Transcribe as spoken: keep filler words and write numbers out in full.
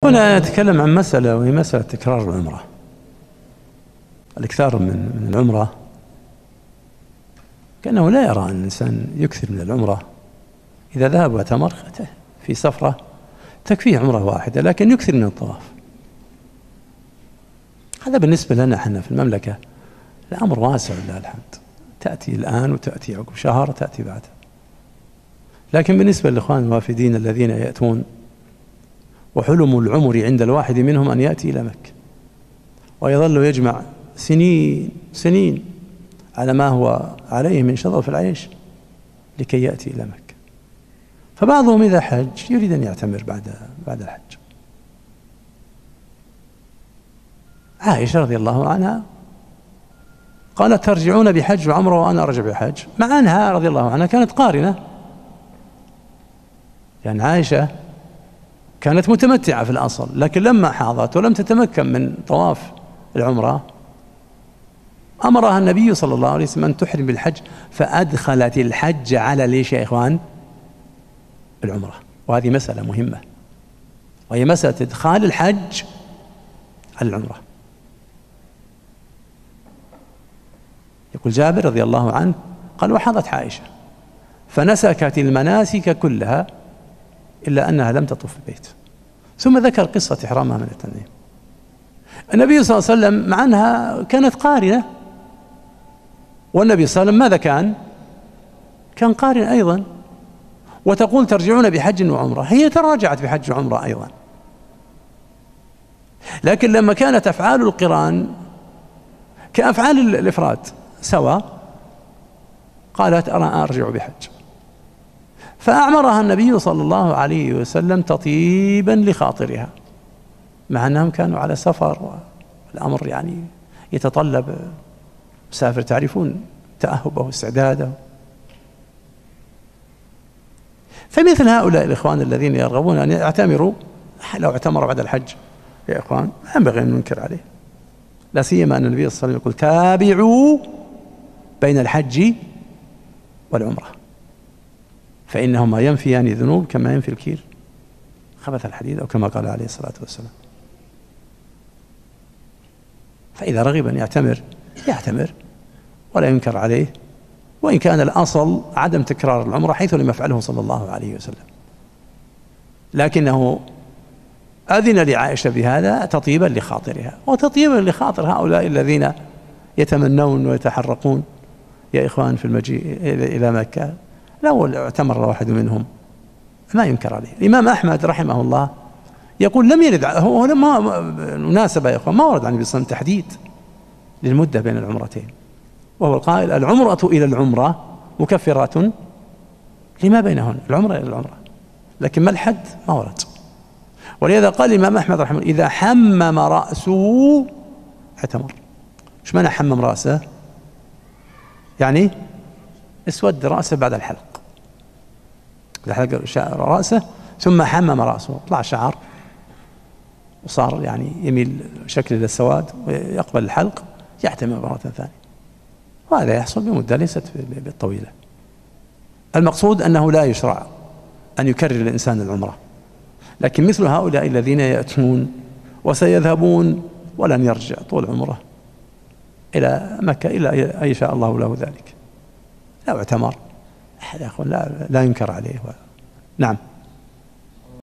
هنا نتكلم عن مسألة، وهي مسألة تكرار العمرة. الإكثار من من العمرة كأنه لا يرى أن الإنسان يكثر من العمرة. إذا ذهب واعتمر في سفرة تكفيه عمرة واحدة، لكن يكثر من الطواف. هذا بالنسبة لنا احنا في المملكة الأمر واسع لله الحمد، تأتي الآن وتأتي عقب شهر وتأتي بعد. لكن بالنسبة للإخوان الوافدين الذين يأتون وحلم العمر عند الواحد منهم أن يأتي إلى مكة ويظل يجمع سنين سنين على ما هو عليه من شظف العيش لكي يأتي إلى مكة. فبعضهم إذا حج يريد أن يعتمر بعد بعد الحج. عائشة رضي الله عنها قالت: ترجعون بحج وعمره وأنا أرجع بحج، مع أنها رضي الله عنها كانت قارنة. يعني عائشة كانت متمتعة في الأصل، لكن لما حاضت ولم تتمكن من طواف العمرة أمرها النبي صلى الله عليه وسلم أن تحرم بالحج، فأدخلت الحج على ليش يا إخوان؟ العمرة. وهذه مسألة مهمة، وهي مسألة إدخال الحج على العمرة. يقول جابر رضي الله عنه قال: وحضت عائشة فنسكت المناسك كلها إلا أنها لم تطف البيت. ثم ذكر قصة إحرامها من التنعيم. النبي صلى الله عليه وسلم مع أنها كانت قارنة، والنبي صلى الله عليه وسلم ماذا كان؟ كان قارن أيضا. وتقول ترجعون بحج وعمرة، هي تراجعت بحج وعمرة أيضا، لكن لما كانت أفعال القران كأفعال الإفراد سواء قالت: أرى أرجع بحج. فأعمرها النبي صلى الله عليه وسلم تطيبا لخاطرها، مع أنهم كانوا على سفر والأمر يعني يتطلب مسافر، تعرفون تأهبه واستعداده. فمثل هؤلاء الإخوان الذين يرغبون أن يعتمروا، لو اعتمروا بعد الحج يا إخوان ما ينبغي أن ننكر عليه، لا سيما أن النبي صلى الله عليه وسلم يقول: تابعوا بين الحج والعمرة فإنهما ينفيان الذنوب كما ينفي الكير خبث الحديد، أو كما قال عليه الصلاة والسلام. فإذا رغب أن يعتمر يعتمر ولا ينكر عليه، وإن كان الأصل عدم تكرار العمرة حيث لم يفعله صلى الله عليه وسلم، لكنه أذن لعائشة بهذا تطيبا لخاطرها وتطيبا لخاطر هؤلاء الذين يتمنون ويتحرقون يا إخوان في المجيء إلى مكة. لو اعتمر واحد منهم ما ينكر عليه. الإمام أحمد رحمه الله يقول: لم يرد، هو ما مناسبة يا إخوان، ما ورد عن النبي صلى الله عليه وسلم تحديد للمدة بين العمرتين، وهو القائل: العمرة إلى العمرة مكفرات لما بينهن، العمرة إلى العمرة، لكن ما الحد ما ورد. ولهذا قال الإمام أحمد رحمه الله: إذا حمم رأسه اعتمر. ايش معنى حمم رأسه؟ يعني اسود رأسه بعد الحلق، إذا حلق رأسه ثم حمم رأسه طلع شعر وصار يعني يميل شكل إلى السواد ويقبل الحلق، يعتمر مرة ثانية. وهذا يحصل بمدة ليست بالطويلة. المقصود أنه لا يشرع أن يكرر الإنسان العمرة، لكن مثل هؤلاء الذين يأتون وسيذهبون ولن يرجع طول عمره إلى مكة إلا أن يشاء الله له ذلك، لو اعتمر لا لا ينكر عليه. نعم.